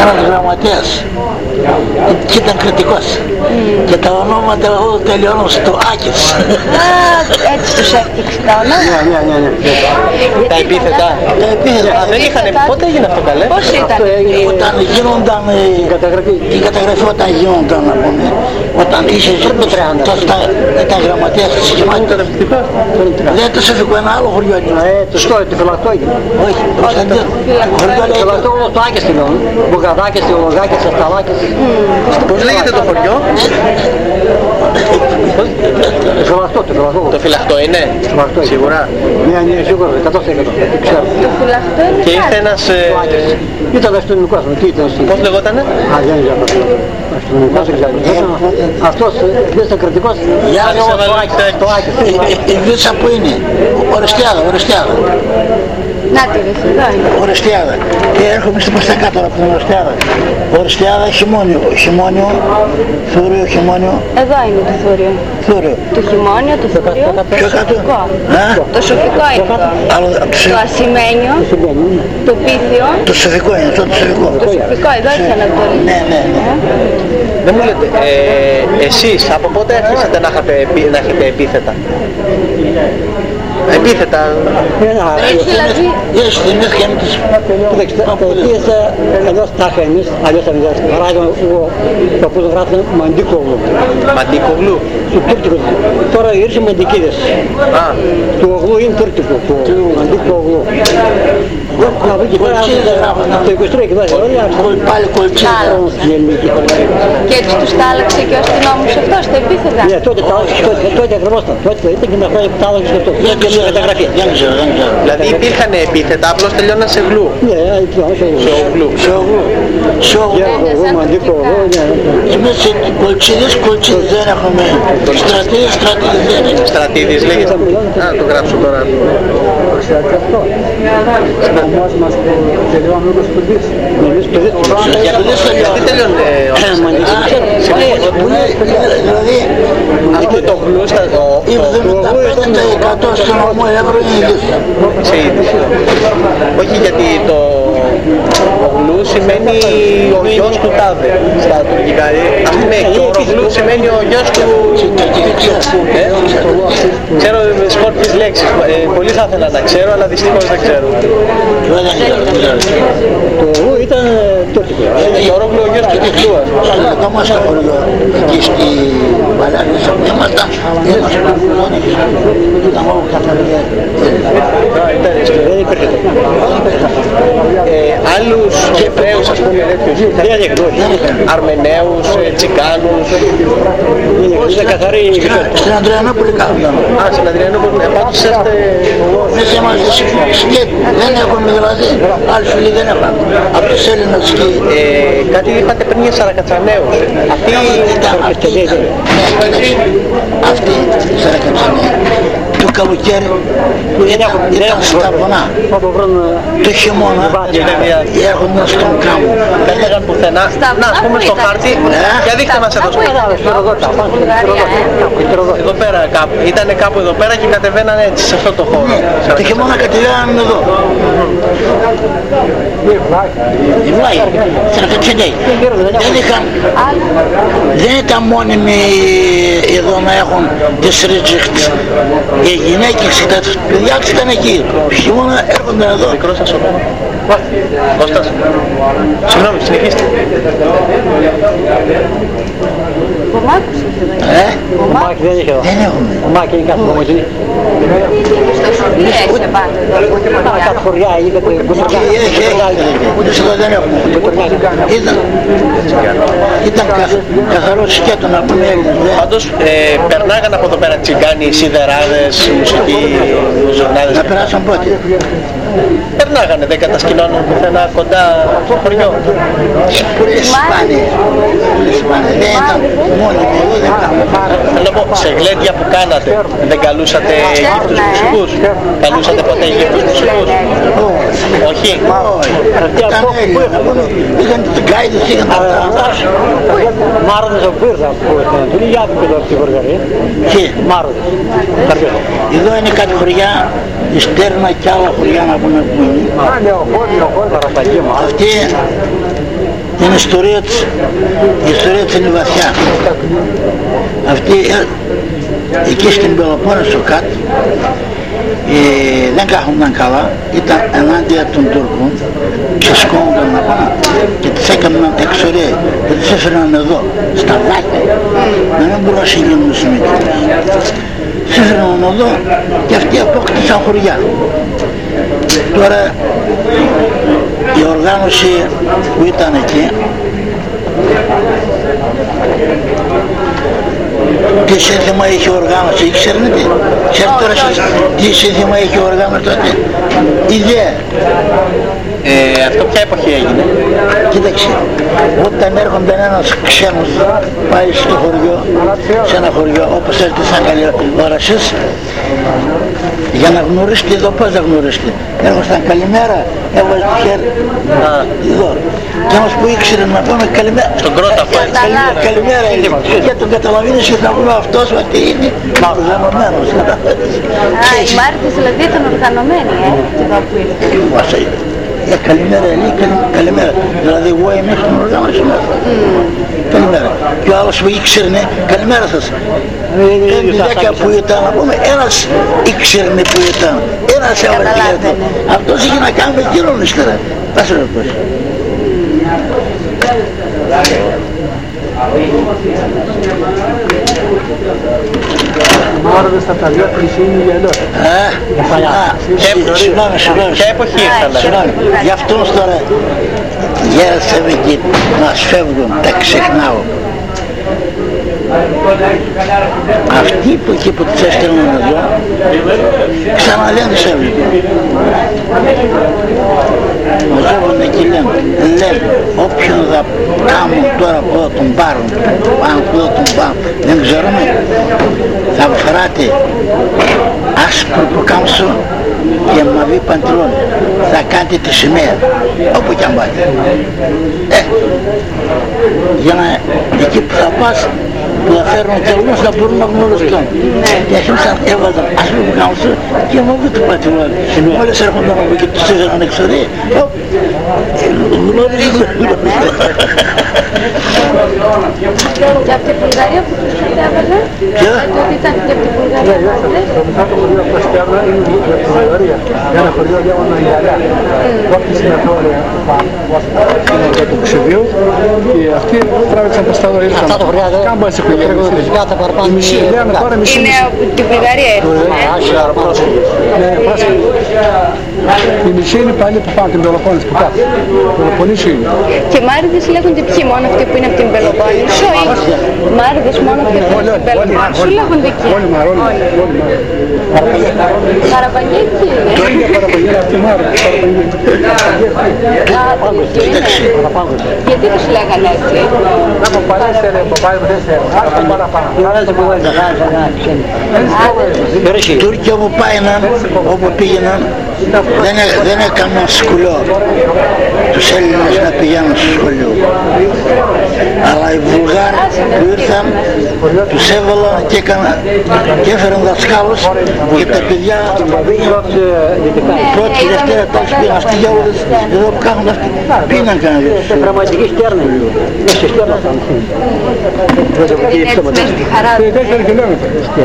ένας γραμματέας και ήταν κριτικός. Και τα ονόματα εγώ τελειώνω στο Άκης. Έτσι τους έφτιαξε τα ονόματα. Ναι. Τα επίθετα. Δεν είχαν. Πότε έγινε αυτό καλέ? Πώς ήταν? Όταν γίνονταν την καταγραφή, όταν γίνονταν να πούμε, όταν είσαι ήταν γραμματέας της σχημάτης. Δεν το Σοφικό, ένα άλλο χωριό είναι. Το σκόει, το φυλακτό έγινε. Όχι, το Κωνσταντίνο. Το φυλακτό όλο το Άκης τελειώνει. Μπουγαδάκης, Θεολογάκης, Ασταλάκης. Πώς λέγεται το χωριό? Το φυλακτό είναι, σίγουρα. Ναι, σίγουρα, 100%. Το φυλαχτό είναι Και ήρθε κάτι. ένας... Ήταν αστυνομικός, τι ήταν? Πώς λεγότανε? Δεν ξέρω. Αστυνομικός δεν ξέρω. Αυτός δεν ήταν κριτικός. Το Άκης. Η Βίτσα που είναι, Ορεστιάδα. Να τη δεις, εδώ είναι. Ορεστιάδα. Και έρχομαι στην προς τα κάτω από την Ορεστιάδα. Ορεστιάδα, χειμώνιο, Θούριο, χειμώνιο. Εδώ είναι το θούριο. Θούριο. Το χειμώνιο, το θούριο, Πιο το κάτω. σοφικό. Α? Το σοφικό είναι εδώ. Το ασημένιο, το πίθιο, Το Σοφικό είναι, το Σοφικό. το σοφικό, εδώ είναι Ανατολή. Ναι. Δεν μου λέτε, εσείς από πότε άρχισατε να έχετε επίθετα? Επίθετα. Έχει δηλαδή... Είδες την ίδια με τις παππούδες. Ενός τάχα εμείς, αλλιώς θα μιλάς. Παράδειγμα, ο παππούς γράφει Μαντίκοβλου. Μαντίκοβλου. Του Τούρκικου. Τώρα ήρθε Μαντικίδες. Το Ογλού είναι Τούρκικο. Μαντίκοβλου. Από εκεί πέρα, το 23 και βάζει όλα. Πάλι κολτσίδα. Και έτσι τους τα άλλαξε και ο αστυνόμος αυτός, το επίθετα. Ναι, τότε ακριβώς τότε ήταν και να φάει τα άλλαξε αυτό. Δεν ξέρω. Δηλαδή υπήρχαν επίθετα, απλώς τελειώναν σε γλου. Ναι, Σε ογλού. Σε όγλου. Εμείς σε κολτσίδες δεν έχουμε. Στρατίδες δεν είναι. Στρατίδης λέγεται. Α, το γράψω τώρα. Γιατί τελειώνουν Δηλαδή, το γλου στα... 75% στον νομό Εύρω είναι είδηση. Σε είδηση. Όχι γιατί το γλου σημαίνει ο γιος του τάδε στα τουρκικά. Ας πούμε και ο γλου σημαίνει ο γιος του... Ξέρω σκόρπιες λέξεις. Πολύ θα ήθελα να ξέρω, αλλά δυστυχώς δεν ξέρω. Το Ογλού ήταν τουρκικό. Και ο Ρόγλου ο γιος του Τυφλού. Εδώ μας το χωριό, εκεί στη Βαλάκησα που ήμασταν, ήταν όλο καθαρία. Δεν υπήρχε το. Άλλους Εβραίους, ας πούμε, τέτοιους, Αρμεναίους, Τσικάνους. Είναι καθαρή η Στην Ανδριανούπολη κάθονταν. Α, στην Ανδριανούπολη, πάντως είστε... Εμείς είμαστε σκέτοι, δεν έχουμε δηλαδή, άλλοι φίλοι δεν έχουμε. Από τους Έλληνες και... Κάτι είπατε πριν για Σαρακατσαναίους. Αυτοί... Αυτή η Σαρακατσανέα. Το καλοκαίρι ήταν στα βουνά. Το χειμώνα έρχονταν στον κάμπο. Δεν λέγαν πουθενά. Να, ας πούμε στο χάρτη, για δείχτε μας εδώ. Εδώ πέρα κάπου. Ήτανε κάπου εδώ πέρα και κατεβαίνανε έτσι σε αυτό το χώρο. Το χειμώνα κατεβαίνανε εδώ. Οι Βλάχοι, Σαρακατσανέοι. Δεν ήταν μόνιμοι εδώ να έχουν τις ρίτσιχτς. Οι γυναίκες και τα παιδιά ήταν εκεί. Χειμώνα έρχονταν εδώ. Μικρό σας όνομα. Κώστας. Συγγνώμη, συνεχίστε. Κομμάκους είχε εδώ. Κομμάκι δεν είχε εδώ. Δεν έχουμε. Κομμάκι είναι κάθε κομμωτινή. Στο Σοφία είχε πάντα εδώ. Κάθε χωριά είχε Ούτε εδώ δεν έχουμε. Ήταν καθαρό σκέτο να πούμε Έλληνες. Πάντως περνάγαν από εδώ πέρα τσιγκάνοι, σιδεράδες, μουσικοί, ζουρνάδες. Να περάσαν πότε. Περνάγανε, δεν κατασκηνώνουν πουθενά κοντά στο χωριό. Πολύ σπάνια. Δεν ήταν μόνοι εδώ δεν κάνουμε. Θέλω να πω, σε γλέντια που κάνατε, δεν καλούσατε γύφτους μουσικούς? Καλούσατε ποτέ γύφτους μουσικούς? Όχι. Είχαν την κάιδες, είχαν τα δάση. Μάροδες από πύρδα από την Ανατολή, για από εδώ από τη Βουργαρία. Και Μάροδες. εδώ είναι κάτι χωριά, η Στέρνα και άλλα χωριά να πούμε που είναι. Αυτοί την ιστορία της, η ιστορία της είναι βαθιά. Αυτοί εκεί στην Πελοπόννησο κάτω δεν κάθονταν καλά, ήταν ενάντια των Τούρκων, ξεσκόνονταν να πάνε και τις έκαναν εξωρία και τις έφεραν εδώ, στα δάκια, να μην μπορούν να συγκινούν στις μικρές. Τις έφεραν εδώ και αυτοί απόκτησαν χωριά. Τώρα η οργάνωση που ήταν εκεί, τι σύνθημα είχε οργάνωση, ξέρετε τι? Ξέρετε τώρα τι σύνθημα είχε οργάνωση τότε? Ιδέα. Αυτό ποια εποχή έγινε? Κοίταξε, όταν έρχονταν ένας ξένος πάει στο χωριό, σε ένα χωριό όπως έρχεται σαν καλή όρασης, για να γνωρίσετε εδώ, πώς να γνωρίσετε? Έρχονταν καλημέρα, έβαζε το χέρι εδώ. Και όμως που ήξερε να πούμε καλημέρα, στον κρότα αυτό έτσι. Καλημέρα έλεγε. Και τον καταλαβαίνεις και θα πούμε αυτός ότι είναι οργανωμένος. Οι Μάρτυρες δηλαδή ήταν οργανωμένοι, εδώ που ήρθαν. Καλημέρα λέει, καλημέρα. Δηλαδή εγώ είμαι στην οργάνωση μέσα. Καλημέρα. Και ο άλλος που ήξερνε, καλημέρα σας. Πέντε δέκα που ήταν, να πούμε, ένας ήξερνε που ήταν. Ένας έβαλε τη χέρι. Αυτός είχε να κάνει με εκείνον ύστερα. Πάσε να πω. Μάρδες στα παλιά πλησίνη για εδώ. Συγγνώμη. Ποια εποχή ήρθαν? Γι' αυτός τώρα γέρασαμε και μας φεύγουν, τα ξεχνάω. Αυτοί που εκεί που τις έστελναν εδώ, ξαναλέν τις έβλεπαν. Μαζεύονται και λένε, όποιον θα κάνουν τώρα που θα τον πάρουν, αν που θα τον πάρουν, δεν ξέρουμε, θα φοράτε άσπρο πουκάμισο και μαυρί παντελόνι, θα κάνετε τη σημαία, όπου κι αν πάτε. Για να εκεί που θα πας, που θα φέρουν τελμούς να μπορούν να γνωριστούν. Και αρχίσαν, έβαζαν άσπρο πουκάμισο και μαυρί το παντελόνι. Μόλις έρχονταν από εκεί τους έφεραν εξωρία, γνωρίζουν. Και από την Βουλγαρία που τους έβαζαν? Ποια? Ότι ήταν και από την Βουλγαρία που έβαζαν? Το μετά το χωριό που έστελνα είναι από την Βουλγαρία. Ένα χωριό διάβανα γυαλιά. Όποιοι συνατόρια για το Ξεβίου και αυτοί τράβηξαν τα στάδια ήρθαν. Αυτά τα χωριά δεν κάμπας οικογένειες. είναι Είναι από την Βουλγαρία ήρθαν. Ναι, πρόσεχε. Η μισή είναι πάλι που πάνε την Πελοπόννησο που κάθεται. Πελοποννήσιο είναι. Και Μάρδες λέγονται ποιοι, μόνο αυτοί που είναι από την Πελοπόννησο ή Μάρδες μόνο αυτοί που είναι από την Πελοπόννησο λέγονται εκεί? Όλοι Παραπαγγέ εκεί είναι. Το ίδιο Παραπαγγέ, αυτή η Μάρδες. Γιατί τους λέγανε έτσι? Οι Τούρκοι όπου πάιναν, όπου πήγαιναν, δεν έκαναν σκουλό τους Έλληνες να πηγαίνουν στο σχολείο. Αλλά οι Βουλγάροι που ήρθαν, τους έβαλαν και έφεραν δασκάλους και τα παιδιά πρώτη και δευτέρα τάξη πήγαν αυτοί για όλες, εδώ που κάνουν αυτοί, πήγαιναν κανένα. Πραγματική στέρνα είναι. Μέσα στέρνα θα είναι. Είναι έτσι μέσα στη χαρά. 4 χιλιόμετρα.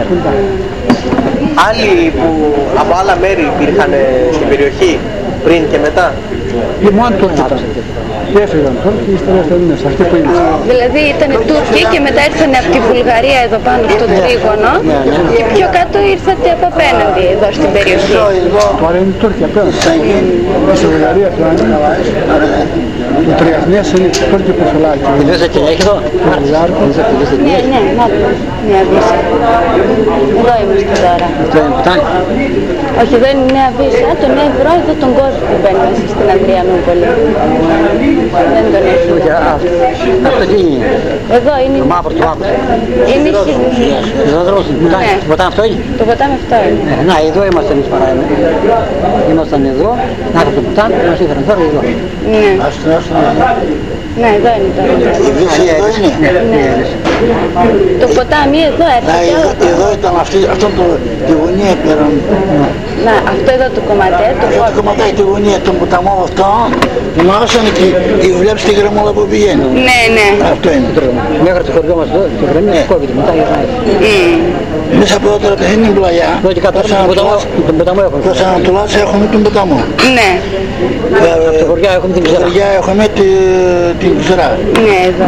Άλλοι που από άλλα μέρη υπήρχαν στην περιοχή πριν και μετά? Οι μόνοι Τούρκοι ήταν. Έφυγαν Τούρκοι, ύστερα Έλληνες, αυτοί που είναι. Δηλαδή ήταν Τούρκοι και μετά ήρθαν από τη Βουλγαρία εδώ πάνω στο τρίγωνο και πιο κάτω ήρθατε από απέναντι εδώ στην περιοχή. Τώρα είναι Τούρκοι απέναντι. Στη Βουλγαρία τώρα είναι. Οι Τριαθνές είναι Τούρκοι που φυλάκι. Είδες και έχει εδώ. Ναι, Νέα Βύσσα. Εδώ είμαστε τώρα. Αυτό είναι Πουτάνη. Όχι, εδώ είναι Νέα Βύσσα, τον Εύρο, εδώ τον κόσμο που μπαίνει μέσα στην Αδριανούπολη. Δεν τον έχει. Αυτό τι είναι? Εδώ είναι. Το μαύρο του άκουσα. Είναι Εδώ δρόμος είναι Πουτάνη. Ναι. Το ποτάμι αυτό είναι? Το ποτάμι αυτό είναι. Να, εδώ είμαστε εμείς παράδειγμα. Ήμασταν εδώ, να το Πουτάνη, μας έφεραν τώρα εδώ. Ναι. Ναι, εδώ είναι τώρα. Η Βύση εδώ είναι. Ναι. Το ποτάμι εδώ έρχεται. Εδώ ήταν αυτό τη γωνία πέραν. Να, αυτό εδώ το κομματέ. Το κομματάκι τη γωνία των ποταμών αυτών Μ' άρεσαν και βλέπεις τη γραμμούλα που πηγαίνει. Ναι, ναι. Αυτό είναι. Μέχρι το χωριό μας εδώ, τη γραμμή κόβεται, μετά γυρνάει. Μέσα από εδώ τώρα πεθαίνει την πλαγιά. Εδώ και κάτω τον ποταμό έχουμε. Προς Ανατολάς έχουμε τον ποταμό. Ναι. Από τα χωριά έχουμε την Στα Ξερά. χωριά έχουμε την Ξερά. Ναι, εδώ.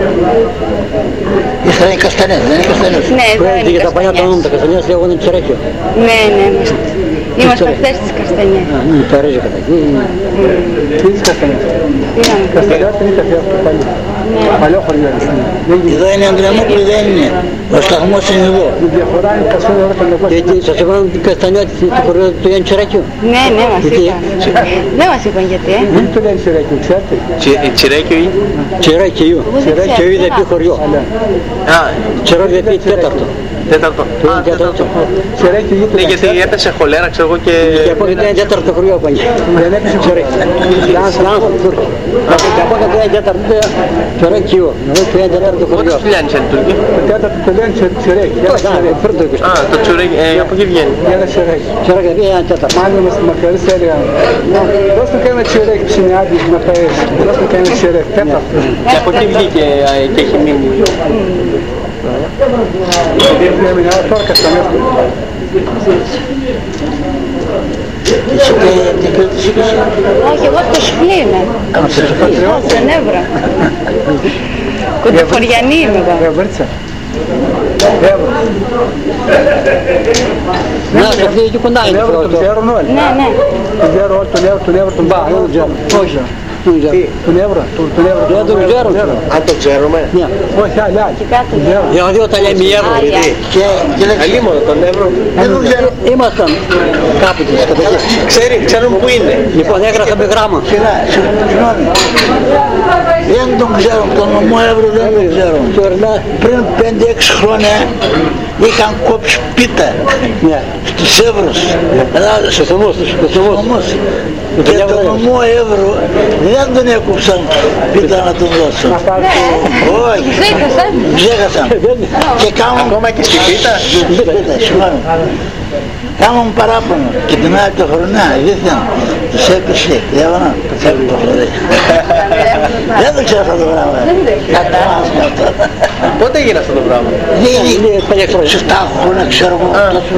Ύστερα είναι Καστανές, δεν είναι Καστανές. Ναι, εδώ είναι Για τα παλιά τα όνομα, Καστανιές. τα Καστανιές λέγονται Τσερέκιο. Ναι, ναι, είμαστε. Είμαστε αυτές τις Καστανιές. Τα ρίζα κατά εκεί. Τι είσαι Καστανιάς. Πήγαμε. Καστανιάς δεν είναι αυτό παλιό. Παλιό χωριό είναι. Εδώ είναι Ανδριανόπουλη, δεν είναι. Ο σταθμός είναι εδώ. Η διαφορά είναι τα σύνολα των Γιατί σας είπαν την Καστανιά του χωριού του Γιάννη Τσερέκιο. Ναι, ναι, μας Γιατί? είπαν. Δεν μας είπαν γιατί, Δεν το λένε Τσερέκιο, ξέρετε. Τσιρέκιο ή... Τσερέκιο. Τσερέκιο δεν πει χωριό. Α, Τσερέκιο δεν πει τέταρτο. τέταρτο. Το Α, είναι τέταρτο. Τσερέκιο Ναι, γείτονα. γιατί έπεσε χολέρα, ξέρω εγώ και... Και από εκεί είναι τέταρτο χωριό πάλι. Δεν έπεσε Τσερέκιο. Λάνθο, Τούρκο. Και από εκεί είναι τέταρτο Τσερέκιο. Το είναι τέταρτο Πότε χωριό. σπηλιάνεις εν Τουρκία. Το τέταρτο το λένε Τσερέκιο. Πριν το 20. Α, το τσουρέκι, από εκεί βγαίνει. Ένα Τσερέκιο. Τσερέκιο δεν είναι τέταρτο. Μάλλον μας μακαρίσει έλεγαν. Δώσ' του και ένα Τσερέκιο ψινιάδης να παέσει. Δώσ' του και ένα Τσερέκιο. Τέταρτο. Και από εκεί βγήκε και έχει μείνει. Γιατί έμεινε τώρα Καστανιάς. Εσύ τι κρίτης είπες. Όχι, εγώ από το Σουφλί είμαι. Εδώ, στον Εύρο. Κοντοχωριανή είμαι εγώ. Εβρίτσα. Να, σε αυτή εκεί κοντά είναι. Τον Εύρο τον ξέρουν όλοι. Ναι, ναι. Τον ξέρουν όλοι, τον Εύρο τον Μπα. Δεν ξέρω. Όχι. Δεν ξέρω. Τον Εύρο. Δεν τον ξέρω. Αν το ξέρουμε. Ναι. Όχι, άλλοι. Και κάτω. Δηλαδή όταν λέμε η Εύρο, γιατί Και λέξε, Αλίμονο τον Εύρο. δεν τον ξέρω. ήμασταν κάπου της κατοχής. Ξέρουν που είναι. Λοιπόν, έγραψα με γράμμα. Σιγά, συγγνώμη. Δεν τον ξέρω, τον νομό Εύρο δεν τον ξέρω. Και ορεινά, Πριν 5-6 χρόνια είχαν κόψει πίτα ναι. στους Εύρους. Στο θωμούς τους, στο θωμούς. Όμως και τον νομό Εύρου δεν τον έκοψαν πίτα να τον δώσουν. Όχι, Ξέχασαν. ξέχασαν. Και κάνουν Ακόμα και στη πίτα. πίτα, συγγνώμη. Κάνουν παράπονο και την άλλη το χρονιά, δίθεν, τους έπεσε, διάβανα, τους έπεσε το χρονιά. Δεν το ξέρω αυτό το πράγμα. Κατάλαβα αυτό. Πότε έγινε αυτό το πράγμα. Σε 7 χρόνια ξέρω εγώ τόσο.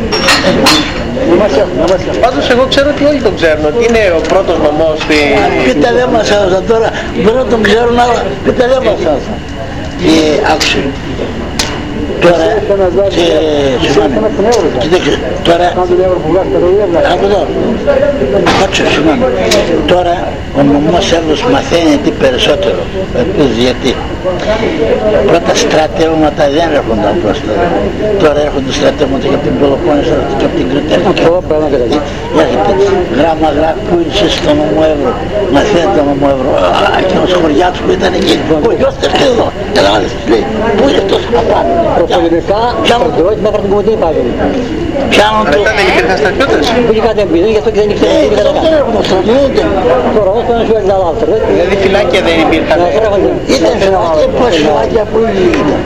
Πάντως εγώ ξέρω ότι όλοι τον ξέρουν, ότι είναι ο πρώτος νομός στη... Πίτα δεν μας έδωσαν τώρα, μπορεί να τον ξέρουν αλλά πίτα δεν μας έδωσαν. Και άκουσε. Τώρα, συγγνώμη, κοίταξε, τώρα, άκου εδώ, κάτσε, συγγνώμη, τώρα ο νομός Εύρος μαθαίνει τι περισσότερο, γιατί πρώτα στρατεύματα δεν έρχονται απλώς τώρα έρχονται στρατεύματα και από την Πελοπόννησο και από την Κρήτη, έρχεται γράμμα που είσαι στο νομό Εύρο, μαθαίνει το νομό Εύρο, εκείνος χωριάτος που ήταν εκεί, ο γιος έρχεται εδώ, καταλάβεις τι λέει, πού είναι αυτός απάνω. Προπολιτικά, στρατιώτη μέχρι την Κομωτή πάγανε. Πιάνουν το... Μετά δεν υπήρχαν στρατιώτες. Που είχε κάτι εμπειρία, γι' αυτό και δεν ήξερε τι Δεν έκανε. έρχονται στρατιώτε. Τώρα όμως πρέπει να σου έρθει άλλο. Δηλαδή φυλάκια δεν υπήρχαν. Ήταν φυλάκια πως φυλάκια που ήταν.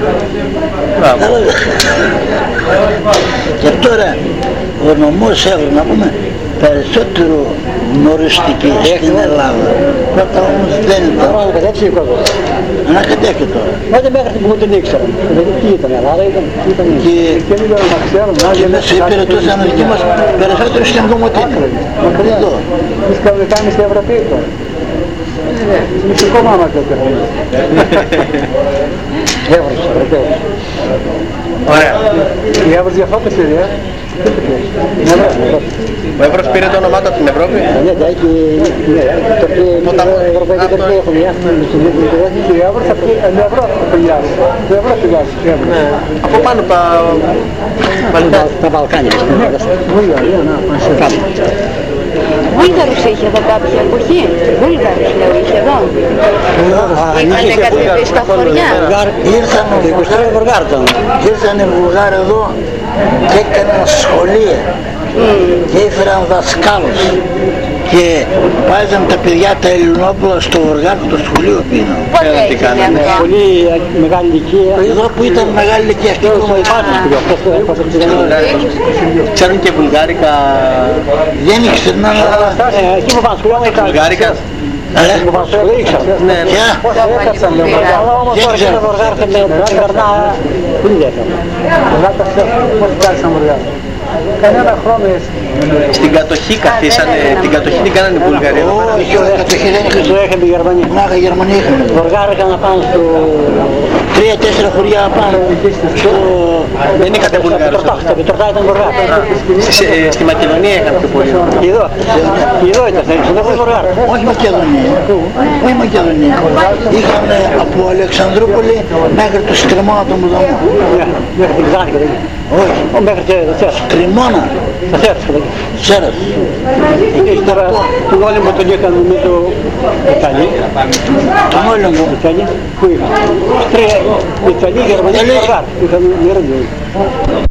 Και τώρα ο νομός Εύρου να πούμε περισσότερο γνωριστική στην Ελλάδα. Πρώτα όμως δεν ήταν. Τώρα ανακατεύσει ο κόσμος. Ανακατεύει τώρα. Τότε μέχρι την Κομωτή δεν ήξερα. Δηλαδή τι ήταν, Ελλάδα ήταν, τι ήταν. Και μέσα υπηρετούσαν εκεί μας περισσότερο στην Κομωτή. Εδώ. Εμείς κάνουμε στην Ευρωπή τώρα. Μυστικό μάμα τότε. Έβρος, Ευρωπαίος. Ωραία. Η Εύρος διαφάπησε, Ο Εύρος πήρε το όνομά του από την Ευρώπη. Ναι, τα έχει, Ευρωπαϊκή Τερπή έχουν, η Εύρος από την Ευρώ πηγάζει. Το Ευρώ πηγάζει. Από πάνω τα Βαλκάνια. Βούλγαρους είχε εδώ κάποια εποχή. Βούλγαρους λέω είχε εδώ. Είχανε κατεβεί στα χωριά. Ήρθανε Βουλγάροι εδώ και έκαναν σχολεία και έφεραν δασκάλους και βάζαν τα παιδιά τα Ελληνόπουλα στο Βουργάρι το σχολείο πίνω. Πότε έγινε αυτό. Πολύ μεγάλη ηλικία. Εδώ που ήταν μεγάλη ηλικία αυτή που Ξέρουν και βουλγάρικα. δεν ήξεραν αλλά Εκεί που πάνε σχολείο ήταν. Βουλγάρικα. Το ήξερα. Ποια? Έκαψαν λέω. Αλλά όμως τώρα και το Βουργάρι με περνά πλήρια. Πώς κάθισαν Βουργάρι. Κανένα χρόνο έτσι. Στην κατοχή καθίσανε, την κατοχή την κάνανε οι Βουλγαροί. Όχι, όχι, κατοχή δεν Το είχαν. είχαν οι Γερμανοί. Μάγα οι Γερμανοί είχαν. Βουργάρι έκανα πάνω στο... 3-4 χωριά πάνω. Δεν είχατε Βουλγάρους. Στο Πετροτά ήταν Βουργάρι. Στη Μακεδονία είχαν πιο πολύ. Εδώ ήταν, δεν ήταν Βουργάρι. Όχι Μακεδονία. Όχι Μακεδονία. Είχαν από Αλεξανδρούπολη μέχρι το Στριμώνα μου δαμό. Μέχρι την Ξάνη και εκεί. Όχι. Μέχρι και Τσέρας. Στριμώνα. Τσέρας και εκεί. Ξέρας. Εκεί τώρα τον όλεμο τον έκαναν με το Ιταλί. Τον όλεμο. Ιταλί που είχαν. Τρία Ιταλί, Γερμανοί και Βουργάρι. Είχαν μοιραδί.